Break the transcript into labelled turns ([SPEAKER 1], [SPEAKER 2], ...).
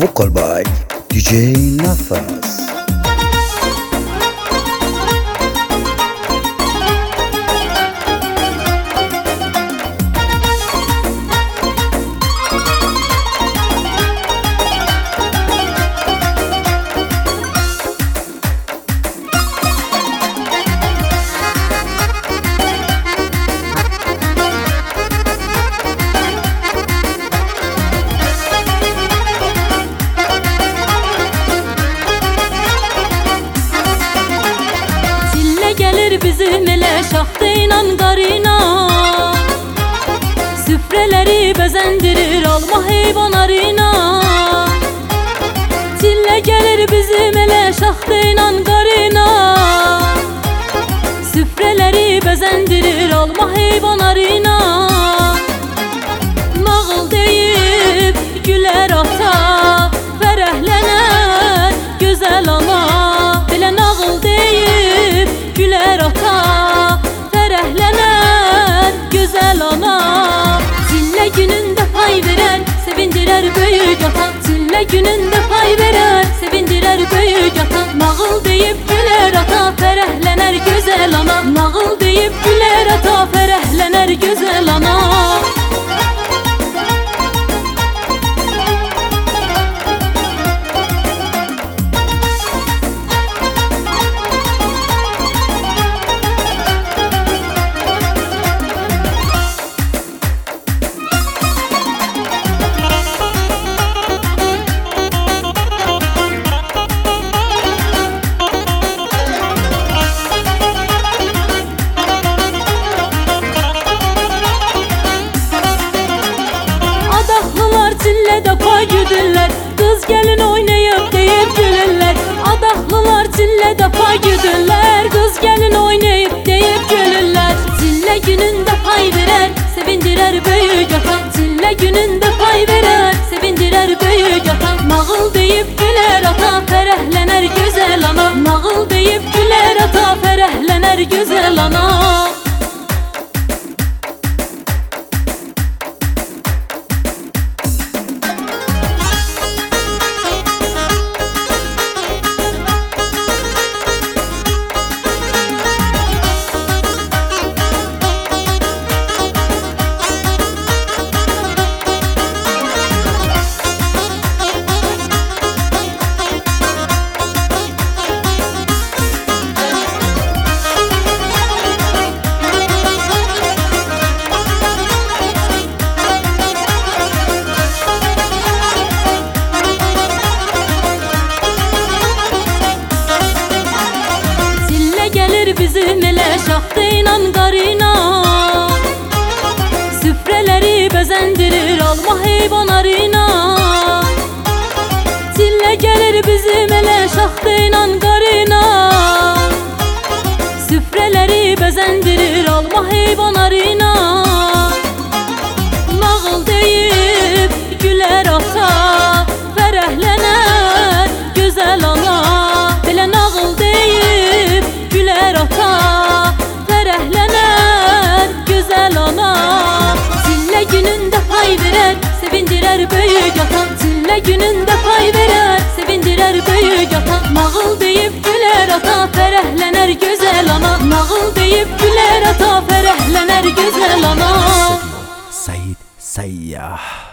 [SPEAKER 1] Vocal by DJ Nafas.
[SPEAKER 2] Gelir bizim ele şahtıyla qarina, süfreleri bezendirir alma heyvanlarına. Çillə gelir bizim ele şahtıyla qarina, süfreleri bezendirir alma heyvanlarına. Nağıl deyip güler ata, fərəhlənər gözəl ana. Belə nağıl deyip güler ata, fərəhlənər gözəl ana. Çillə günündə pay verər, sevindirər böyük ata. Çillə günündə pay verər, sevindirər böyük ata. Nağıl deyib güler ata, fərəhlənər gözəl ana. Nağıl deyib güler ata, fərəhlənər gözəl ana. Çillədə pay güdürlər, qız gəlin oynayıb deyib gülürlər. Adaqlılar çillədə pay güdürlər, qız gəlin oynayıb deyib gülürlər. Çillə günündə pay verər, sevindirər böyük ata. Çillə günündə pay verər, sevindirər böyük ata. Nağıl deyib gülər ata, fərəhlənər gözəl ana. Nağıl deyib gülər ata, fərəhlənər gözəl ana. Bizim elə şahtıyla qarina, süfreleri bezendirir alma heyvanlarına. Çillə gelir bizim elə şahtıyla qarina, süfreleri bezendirir alma heyvanlarına. Nağıl deyib gülər ata, fərəhlənər gözəl ana. Belə nağıl deyib güler ata, fərəhlənər gözəl ana. Çillə günündə pay verər, sevindirər böyük ata. Çillə günündə pay verər, sevindirər böyük ata. Nağıl deyib güler ata, fərəhlənər gözəl ana. Nağıl deyib güler ata, fərəhlənər gözəl ana.
[SPEAKER 1] Said Sayyah.